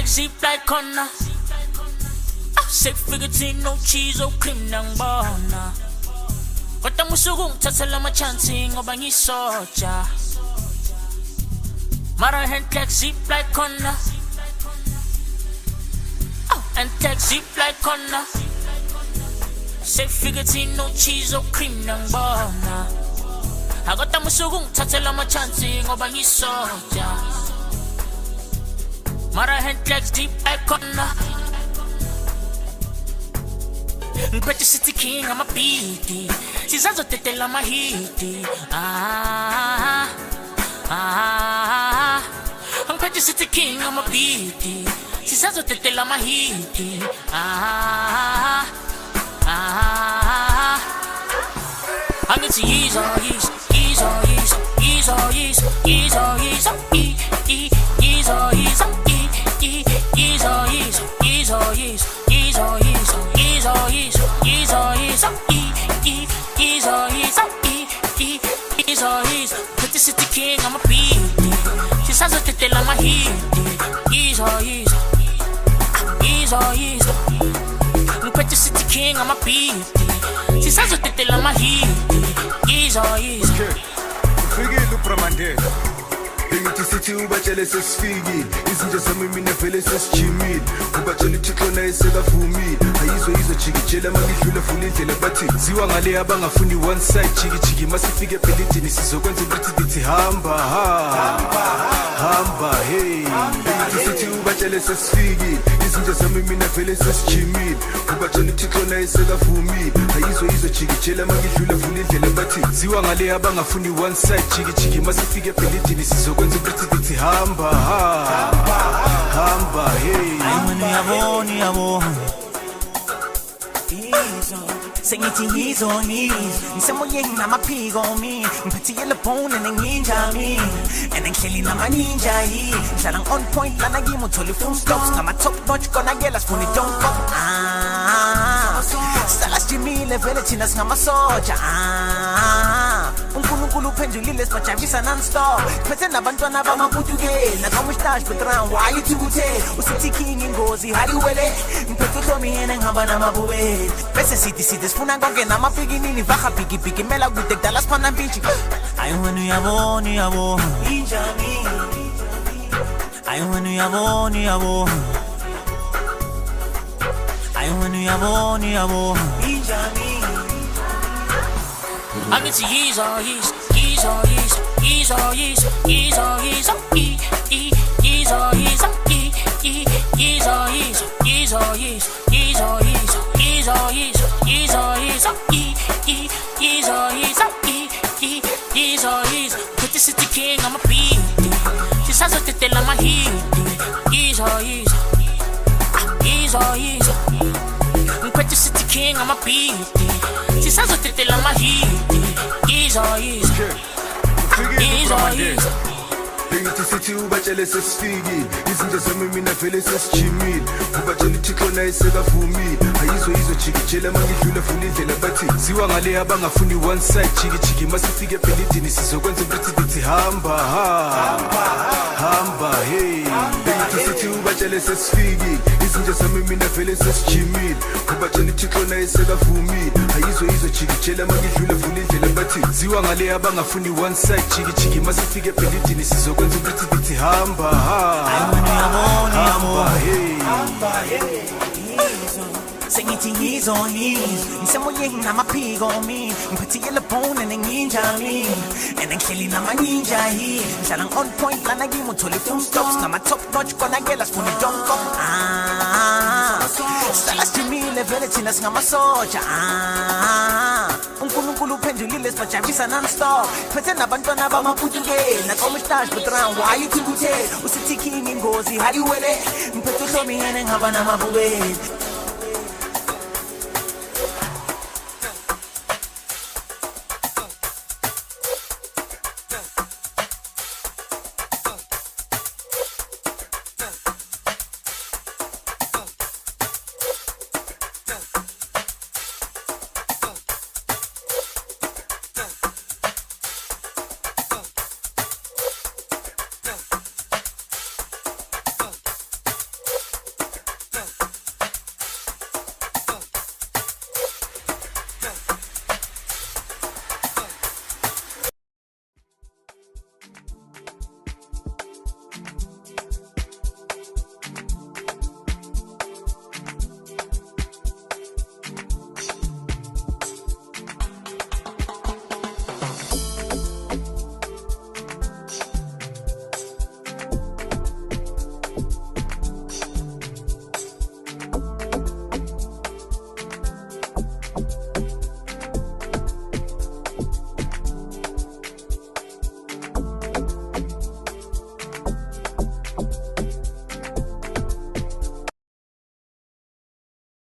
zip like corner. Six figure team, no cheese or cream nang bona. Kota musugong tatsala machancing o bangi soja. Mara hand like zip like corner. And tag zip like corner. Six figure team, no cheese or cream nang bona. Kota musugong tatsala machancing o bangi soja. Mara hand like zip like corner. Pretty city king, I'm a beaty. Sizazo tetela mahiti. I'm pretty city king, I'm a beaty. Sizazo tetela mahiti. I need to ease on ease, ease on ease, ease on ease, ease on ease, ease on ease, ease on ease, ease on ease, ease on ease. Pretty city king, I'm a beat. She says that they love my heat. Easy. Pretty city king, I'm a beat. She says that they love my heat. Easy. Figure look from Mandela. Ngithi sithi ubatshele sesifikile izinto zami mina vele sesijimile ubatshele uThixo esekavumile ayizwe jikijela mangidlula vula indlela bathi ziwa ngale abangafuni one side jikijiki masifike ebhilidini sizokwenza ukuthi hamba hey ngithi sithi ubatshele sesifikile izinto zami mina vele sesijimile ubatshele uThixo esekavumile ayizwe jikijela mangidlula vula indlela bathi ziwa ngale abangafuni one side jikijiki masifike ebhilidini sizokwenza ukuthi hamba hey ayibona sengithi ngizoni ngisemoyeni namaphiko mi ngiphathile lebone nenginja mi enenhleli namaninja yi ngihlala on point lana kimi uthole full stops ngama top notch kona ke la sifuni don't go sala sijimile vele thina singamasoja uNkulunkulu uphendulile sibajabulisa non-stop phethe nabantwana bamabudukela kamustash background why you tukuthe usithi king ingozi haliwele ngiphethe uhlomi yena ngihamba namabubele bese sithi sifuna konke namapikinini vaha bigi mela kude kudala siphana mpintshi ayiwena uyabona injani ayiwena uyabona ayiwena uyabona injani I need to ease on ease, ease on ease, ease on ease, ease on ease, ease on ease, ease on ease, ease on ease, ease on ease, ease on ease, ease on ease, ease on ease, ease on ease. Pretty city king, I'm a beat. She says that they love my heat. Ease on ease, ease on ease. Pretty city king, I'm a beat. She says that they love my heat. Ease on ease. Ngithi sithi ubatshele sesifikile izinto zami mina vele sesijimile ubatshele uThixo esekavumile ayizwe jikijela mangidlula vula indlela bathi ziwa ngale abangafuni one side jikijiki masifike ebhilidini sizokwenza ukuthi hamba hey ngithi sithi ubatshele sesifikile izinto zami mina vele sesijimile ubatshele uThixo esekavumile ayizwe jikijela mangidlula vula indlela bathi ziwa ngale abangafuni one side jikijiki masifike ebhilidini sizokwenza ukuthi hamba hey sengithi ngizoni ngisemoyeni namaphiko mi ngiphathile lebone nenginja mi enenhleli namaninja yi ngihlala on point lana kimi uthole full stops ngama top notch kona ke la sifuni don't go sala sijimile vele thina singamasoja uNkulunkulu uphendulile sibajabulisa non-stop phethe nabantwana bamabudukela kamustash background why you tukuthe usithi king ingozi haliwele ngiphethe uhlomi yena ngihamba namabubele